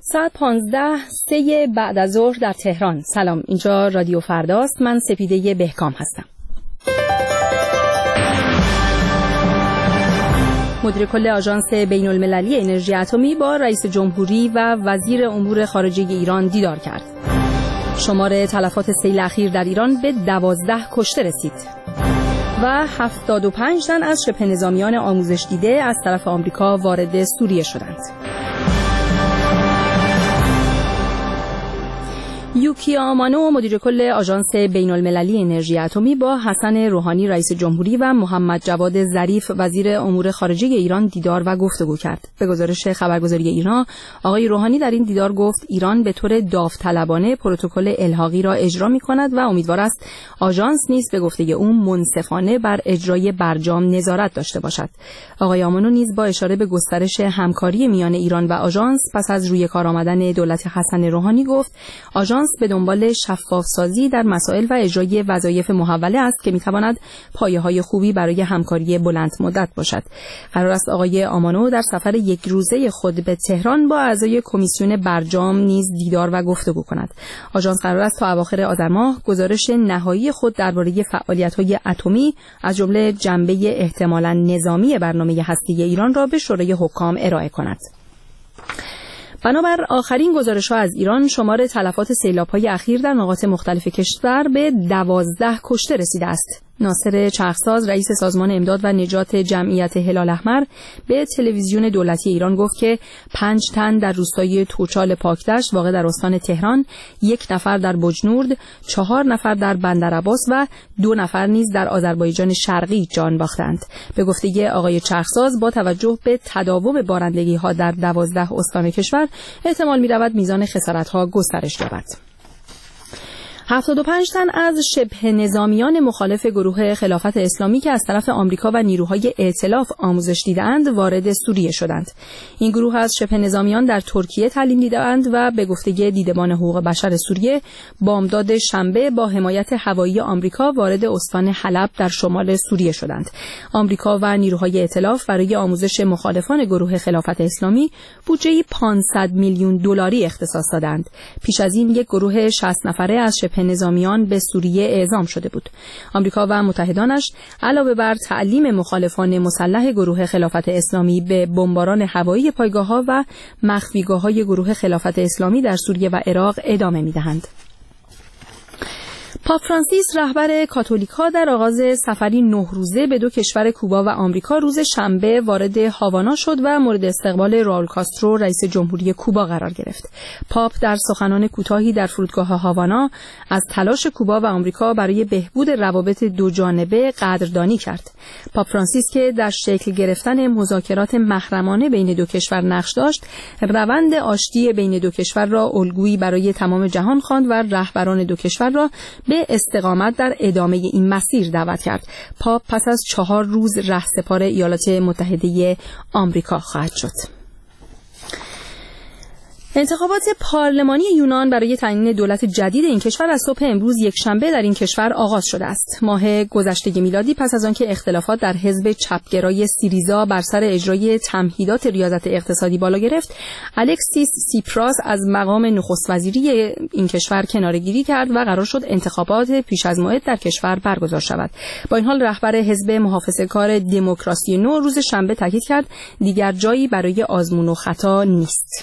ساعت 15 بعد از ظهر در تهران. سلام، اینجا رادیو فرداست. من سپیده بهکام هستم. مدیر کل آژانس بین المللی انرژی اتمی با رئیس جمهوری و وزیر امور خارجه ایران دیدار کرد. شمار تلفات سیل اخیر در ایران به 12 کشته رسید و 75 تن از شبه نظامیان آموزش دیده از طرف آمریکا وارد سوریه شدند. یوکیا آمانو مدیر کل آژانس بین المللی انرژی اتمی با حسن روحانی رئیس جمهوری و محمد جواد ظریف وزیر امور خارجه ایران دیدار و گفتگو کرد. به گزارش خبرگزاری ایرنا، آقای روحانی در این دیدار گفت ایران به طور داوطلبانه پروتکل الحاقی را اجرا می‌کند و امیدوار است آژانس نیز به گفته او منصفانه بر اجرای برجام نظارت داشته باشد. آقای آمانو نیز با اشاره به گسترش همکاری میان ایران و آژانس پس از روی کار آمدن دولت حسن روحانی گفت آژانس به دنبال شفاف‌سازی در مسائل و اجرای وظایف محوله است که می‌تواند پایه‌های خوبی برای همکاری بلند مدت باشد. قرار است آقای آمانو در سفر یک روزه خود به تهران با اعضای کمیسیون برجام نیز دیدار و گفتگو کند. آژانس قرار است تا اواخر آذر ماه گزارش نهایی خود درباره فعالیت‌های اتمی از جمله جنبه احتمالاً نظامی برنامه هسته‌ای ایران را به شورای حکام ارائه کند. بنابر آخرین گزارش‌ها از ایران، شمار تلفات سیلاب‌های اخیر در نقاط مختلف کشور به 12 کشته رسیده است. ناصر چرخساز رئیس سازمان امداد و نجات جمعیت هلال احمر به تلویزیون دولتی ایران گفت که 5 تن در روستای توچال پاکدشت واقع در استان تهران، 1 نفر در بجنورد، 4 نفر در بندرعباس و 2 نفر نیز در آذربایجان شرقی جان باختند. به گفته آقای چرخساز با توجه به تداوم بارندگی‌ها در 12 استان کشور احتمال می‌رود میزان خسارت‌ها گسترش یابد. 75 تن از شبه نظامیان مخالف گروه خلافت اسلامی که از طرف آمریکا و نیروهای ائتلاف آموزش دیدند وارد سوریه شدند. این گروه از شبه نظامیان در ترکیه تعلیم دیدند و به گفته دیدبان حقوق بشر سوریه بامداد شنبه با حمایت هوایی آمریکا وارد استان حلب در شمال سوریه شدند. آمریکا و نیروهای ائتلاف برای آموزش مخالفان گروه خلافت اسلامی بودجه‌ای 500 میلیون دلاری اختصاص دادند. پیش از این یک گروه 60 نفره از شبه نظامیان به سوریه اعزام شده بود. آمریکا و متحدانش علاوه بر تعلیم مخالفان مسلح گروه خلافت اسلامی به بمباران هوایی پایگاه‌ها و مخفیگاه‌های گروه خلافت اسلامی در سوریه و عراق ادامه می‌دهند. پاپ فرانسیس رهبر کاتولیک‌ها در آغاز سفری 9 روزه به 2 کشور کوبا و آمریکا روز شنبه وارد هاوانا شد و مورد استقبال راول کاسترو رئیس جمهوری کوبا قرار گرفت. پاپ در سخنان کوتاهی در فرودگاه هاوانا از تلاش کوبا و آمریکا برای بهبود روابط دوجانبه قدردانی کرد. پاپ فرانسیس که در شکل گرفتن مذاکرات محرمانه بین 2 کشور نقش داشت، روند آشتی بین 2 کشور را الگویی برای تمام جهان خواند و رهبران 2 کشور را به استقامت در ادامه این مسیر دعوت کرد. پاپ پس از 4 روز رهسپار ایالات متحده آمریکا خواهد شد. انتخابات پارلمانی یونان برای تعیین دولت جدید این کشور از صبح امروز یکشنبه در این کشور آغاز شده است. ماه گذشته میلادی پس از آنکه اختلافات در حزب چپگرای سیریزا بر سر اجرای تمهیدات ریاضت اقتصادی بالا گرفت، الکسیس سیپراس از مقام نخست وزیری این کشور کناره‌گیری کرد و قرار شد انتخابات پیش از موعد در کشور برگزار شود. با این حال رهبر حزب محافظه‌کار دموکراسی نو روز شنبه تاکید کرد دیگر جایی برای آزمون و خطا نیست.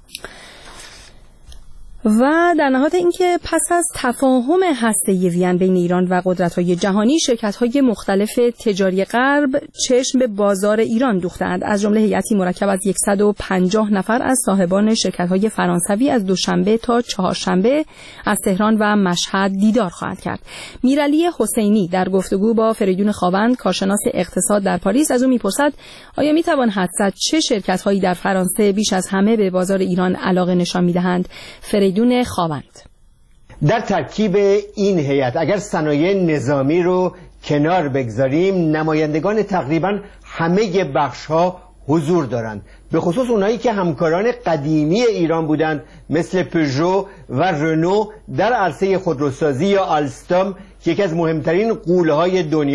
و در نهایت اینکه پس از تفاهم هسته‌ای وین بین ایران و قدرت‌های جهانی، شرکت‌های مختلف تجاری غرب چشم به بازار ایران دوختند. از جمله هیئتی مرکب از 150 نفر از صاحبان شرکت‌های فرانسوی از دوشنبه تا چهارشنبه از تهران و مشهد دیدار خواهد کرد. میرعلی حسینی در گفتگو با فریدون خاوند، کارشناس اقتصاد در پاریس، از او می‌پرسد آیا می‌توان حدس زد چه شرکت‌هایی در فرانسه بیش از همه به بازار ایران علاقه نشان می‌دهند؟ فریدون خاوند: در ترکیب این هیئت اگر صنایع نظامی رو کنار بگذاریم، نمایندگان تقریبا همه بخش‌ها حضور دارند، به خصوص اونایی که همکاران قدیمی ایران بودند مثل پژو و رنو در عرصه خودروسازی یا آلستام که یکی از مهمترین غول‌های دنیاست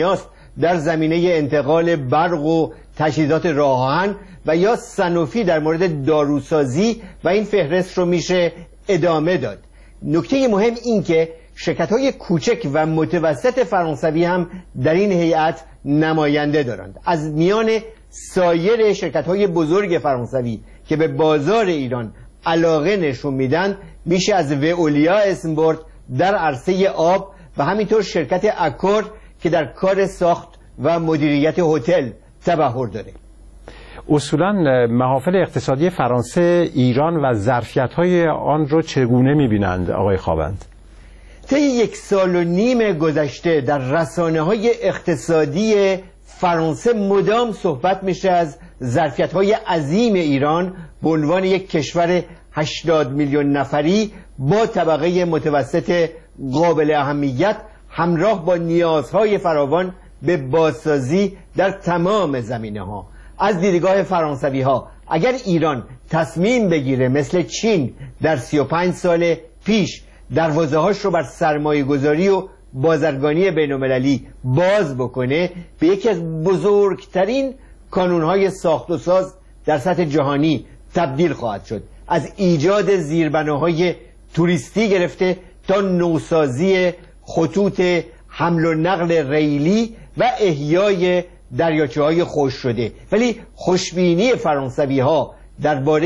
در زمینه انتقال برق و تجهیزات راه آهن و یا سنوفی در مورد داروسازی و این فهرست رو میشه ادامه داد. نکته مهم این که شرکت‌های کوچک و متوسط فرانسوی هم در این هیئت نماینده دارند. از میان سایر شرکت‌های بزرگ فرانسوی که به بازار ایران علاقه نشون میدن میشه از وئولیا اسم برد در عرصه آب و همینطور شرکت اکور که در کار ساخت و مدیریت هتل تبحر داره. اصولاً محافل اقتصادی فرانسه ایران و ظرفیت‌های آن رو چگونه می‌بینند آقای خاوند؟ طی 1.5 سال گذشته در رسانه‌های اقتصادی فرانسه مدام صحبت میشه از ظرفیت‌های عظیم ایران به عنوان یک کشور 80 میلیون نفری با طبقه متوسط قابل اهمیت همراه با نیازهای فراوان به بازسازی در تمام زمینه‌ها. از دیدگاه فرانسوی‌ها اگر ایران تصمیم بگیره مثل چین در 35 سال پیش دروازه‌هاش رو بر سرمایه‌گذاری و بازرگانی بین‌المللی باز بکنه، به یکی از بزرگترین کانون‌های ساخت و ساز در سطح جهانی تبدیل خواهد شد. از ایجاد زیربناهای توریستی گرفته تا نوسازی خطوط حمل و نقل ریلی و احیای دریاچه‌های خشک شده. ولی خوشبینی فرانسوی‌ها درباره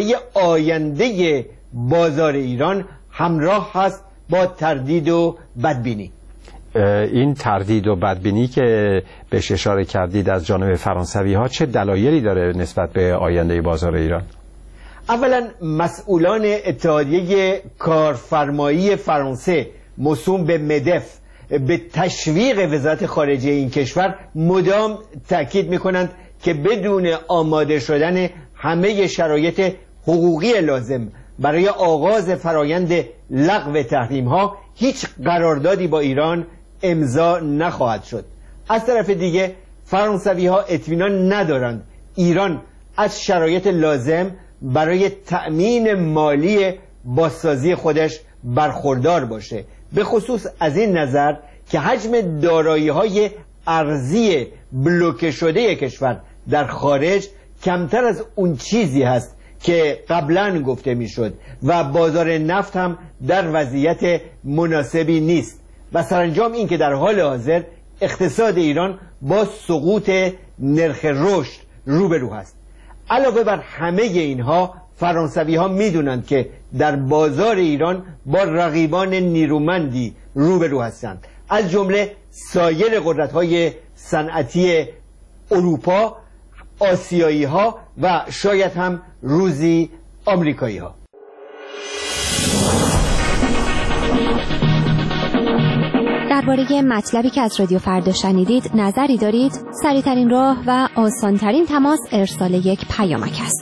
آینده بازار ایران همراه هست با تردید و بدبینی. این تردید و بدبینی که بهش اشاره کردید از جانب فرانسوی‌ها چه دلایلی داره نسبت به آینده بازار ایران؟ اولا مسئولان اتحادیه کارفرمایی فرانسه موسوم به مدف به تشویق وزارت خارجه این کشور مدام تأکید میکنند که بدون آماده شدن همه شرایط حقوقی لازم برای آغاز فرایند لغو تحریم ها هیچ قراردادی با ایران امضا نخواهد شد. از طرف دیگه فرانسوی ها اطمینان ندارند ایران از شرایط لازم برای تأمین مالی بازسازی خودش برخوردار باشه، به خصوص از این نظر که حجم دارایی‌های ارزی بلوکه شده کشور در خارج کمتر از اون چیزی هست که قبلا گفته میشد و بازار نفت هم در وضعیت مناسبی نیست و سرانجام این که در حال حاضر اقتصاد ایران با سقوط نرخ رشد روبرو هست. علاوه بر همه اینها فرانسوی ها میدونند که در بازار ایران با رقیبان نیرومندی روبرو هستند، از جمله سایر قدرت‌های صنعتی اروپا، آسیایی ها و شاید هم روزی آمریکایی ها. درباره مطلبی که از رادیو فردا شنیدید نظری دارید؟ سریع‌ترین راه و آسان‌ترین تماس ارسال یک پیامک است.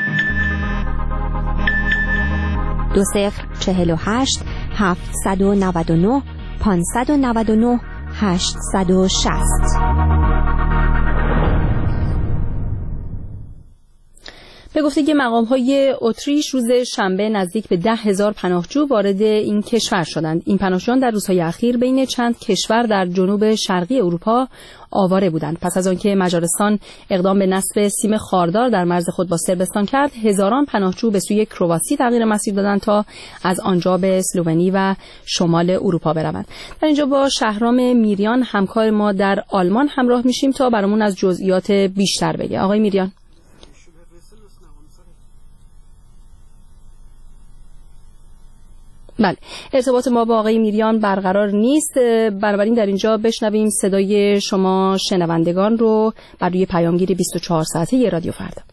2048 799 599 860. به گفته مقام‌های اتریش روز شنبه نزدیک به 10,000 پناهجو وارد این کشور شدند. این پناهجویان در روزهای اخیر بین چند کشور در جنوب شرقی اروپا آواره بودند. پس از آنکه مجارستان اقدام به نصب سیم خاردار در مرز خود با صربستان کرد، هزاران پناهجو به سوی کرواسی تغییر مسیر دادند تا از آنجا به اسلوونی و شمال اروپا بروند. در اینجا با شهرام میریان همکار ما در آلمان همراه میشیم تا برامون از جزئیات بیشتر بگه. آقای میریان. بله، ارتباط ما با آقای میریان برقرار نیست، بنابراین در اینجا بشنویم صدای شما شنوندگان رو بر روی پیامگیر 24 ساعته رادیو فردا.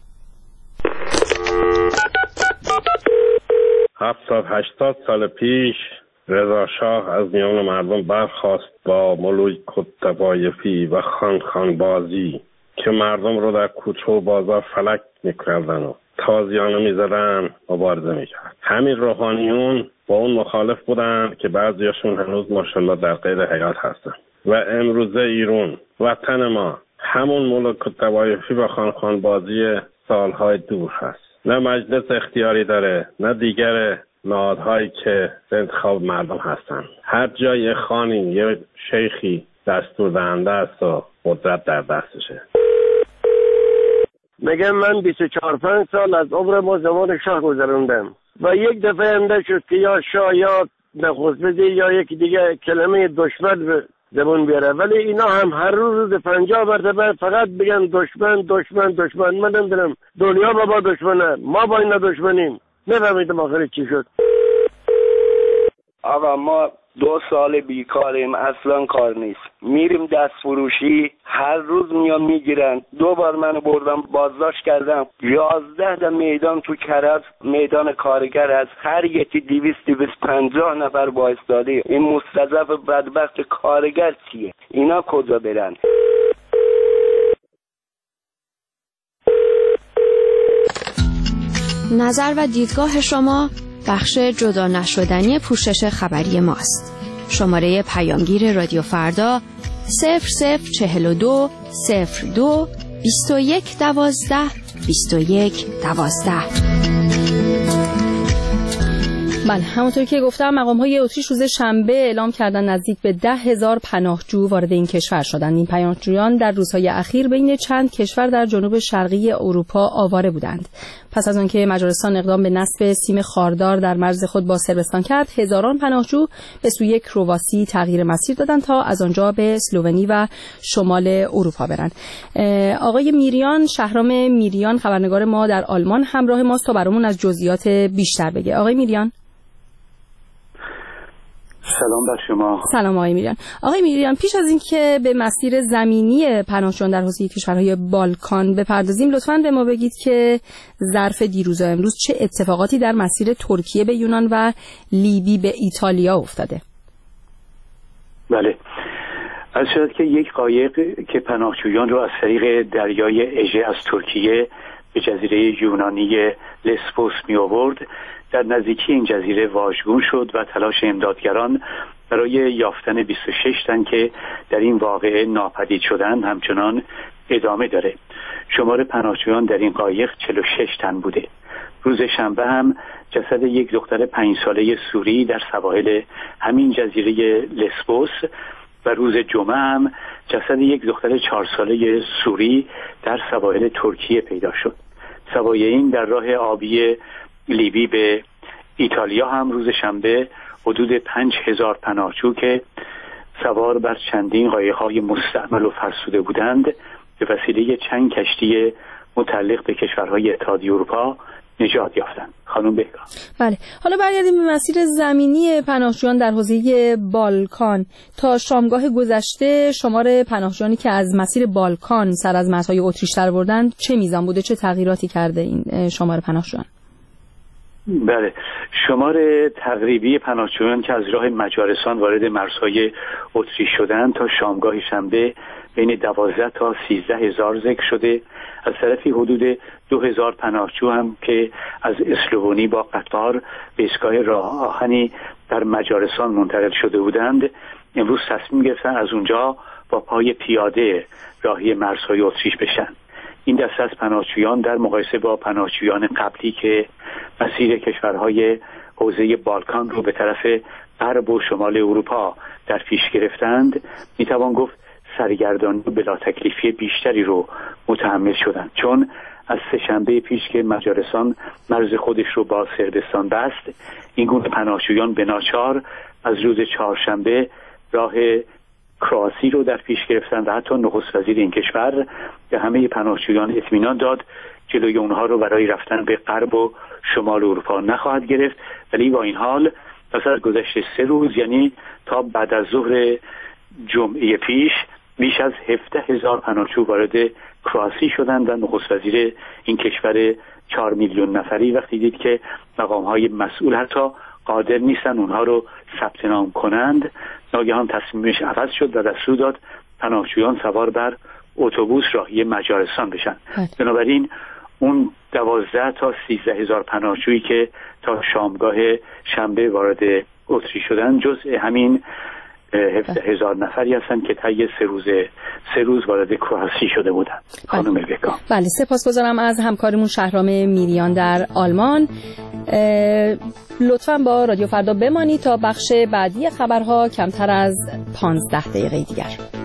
780 سال پیش رضا شاه از میان مردم برخاست با ملوک طوایفی و خانبازی که مردم رو در کوچه و بازار فلک میکردن و تازیانه میزدن، مبارزه میکرد. همین روحانیون با اون مخالف بودن که بعضیاشون هنوز ماشاءالله در قید حیات هستن و امروزه ایران وطن ما همون ملوک طوایفی و خانبازی سالهای دور هست. نه مجلس اختیاری داره، نه دیگر نهادهایی که به انتخاب مردم هستن. هر جای خانی یه شیخی دستور دهنده است و قدرت در دستشه. میگم من 24-25 سال از عمر ما زمان شاه گذروندم و یک دفعه انده شد که یا شاه یا نخست وزیر یا یکی دیگه کلمه دشمن به زبون بیاره، ولی اینا هم هر روز 50 مرتبه فقط بگن دشمن دشمن دشمن. من نمیدونم دنیا با دشمنه، ما با اینا دشمنیم. نفهمیدم آخر چی شد. آقا ما 2 سال بیکاریم، اصلا کار نیست. میریم دست فروشی، هر روز میان میگیرن. 2 بار منو بردم بازداشت کردم. 11 تا میدان تو کرج، میدان کارگر، از هر یکی 250 نفر وایستاده. این مستضعف بدبخت کارگر چیه؟ اینا کجا برن؟ نظر و دیدگاه شما بخش جدا نشدنی پوشش خبری ماست. شماره پیامگیر رادیو فردا 0042 02 21 12 21 12. بله، همونطور که گفتم مقام‌های اتریش روز شنبه اعلام کردن نزدیک به 10,000 پناهجو وارد این کشور شدند. این پناهجویان در روزهای اخیر بین چند کشور در جنوب شرقی اروپا آواره بودند. پس از آنکه مجارستان اقدام به نصب سیم خاردار در مرز خود با صربستان کرد، هزاران پناهجو به سوی کرواسی تغییر مسیر دادند تا از آنجا به اسلوونی و شمال اروپا برند. آقای میریان، شهرام میریان، خبرنگار ما در آلمان همراه ماست تا برامون از جزئیات بیشتر بگه. آقای میریان. سلام بر شما. سلام آقای میریان. آقای میریان، پیش از اینکه به مسیر زمینی پناهجویان در حوزه کشورهای بالکان بپردازیم، لطفاً به ما بگید که ظرف دیروز و امروز چه اتفاقاتی در مسیر ترکیه به یونان و لیبی به ایتالیا افتاده؟ بله، از شد که یک قایق که پناهجویان رو از طریق دریای اژه از ترکیه به جزیره یونانی لسبوس می آورد، در نزدیکی این جزیره واژگون شد و تلاش امدادگران برای یافتن 26 تن که در این واقعه ناپدید شدن همچنان ادامه داره. شمار پناهجویان در این قایق 46 تن بوده. روز شنبه هم جسد یک دختر 5 ساله سوری در سواحل همین جزیره لسبوس و روز جمعه هم جسد یک دختر 4 ساله سوری در سواحل ترکیه پیدا شد. سوایین در راه آبی لیبی به ایتالیا هم روز شنبه حدود 5,000 پناهجو که سوار بر چندین قایق‌های مستعمل و فرسوده بودند به وسیله چند کشتی متعلق به کشورهای اتحادیه اروپا نجات یافتند. خانم بهگاه. بله، حالا برگردیم به مسیر زمینی پناهجویان در حوزه بالکان. تا شامگاه گذشته شمار پناهجویانی که از مسیر بالکان سر از مرزهای اتریش در بردند چه میزان بوده؟ چه تغییراتی کرده این شمار پناهجویان؟ بله، شمار تقریبی پناهجویان که از راه مجارستان وارد مرزهای اتریش شدند تا شامگاه شنبه بین 12 تا 13,000 ذکر شده. از طرفی حدود 2,000 پناهجو هم که از اسلوونی با قطار به ایستگاه راه آهنی در مجارستان منتقل شده بودند، امروز تصمیم گرفتن از اونجا با پای پیاده راهی مرزهای اتریش بشن. این دسته از پناهجویان در مقایسه با پناهجویان قبلی که مسیر کشورهای حوزه بالکان رو به طرف غرب و شمال اروپا در پیش گرفتند، میتوان گفت سرگردانی و بلا تکلیفی بیشتری رو متحمل شدند، چون از سه‌شنبه پیش که مجارستان مرز خودش رو با صربستان بست، این گونه پناهجویان به ناچار از روز چهارشنبه راه کرواسی رو در پیش گرفتن و حتی نخست وزیر این کشور به همه پناهجویان اطمینان داد جلوی اونها رو برای رفتن به غرب و شمال اروپا نخواهد گرفت، ولی با این حال پس از گذشت 3 روز، یعنی تا بعد از ظهر جمعه پیش، بیش از 17,000 پناهجو وارد کرواسی شدند و نخست وزیر این کشور 4 میلیون نفری وقتی دید که مقام‌های مسئول حتی قادر نیستن اونها رو ثبت نام کنند، ناگهان تصمیمش عوض شد و دستور داد پناهجویان سوار بر اتوبوس راهی مجارستان بشن. بنابراین اون 12 تا 13,000 پناهجویی که تا شامگاه شنبه وارد اتریش شدن جزء همین 17,000 نفری هستند که طی 3 روز وارد کرواسی شده بودند. خانم بکا. بله، سپاسگزارم از همکارمون شهرام میریان در آلمان. لطفاً با رادیو فردا بمانید تا بخش بعدی خبرها کمتر از 15 دقیقه دیگر.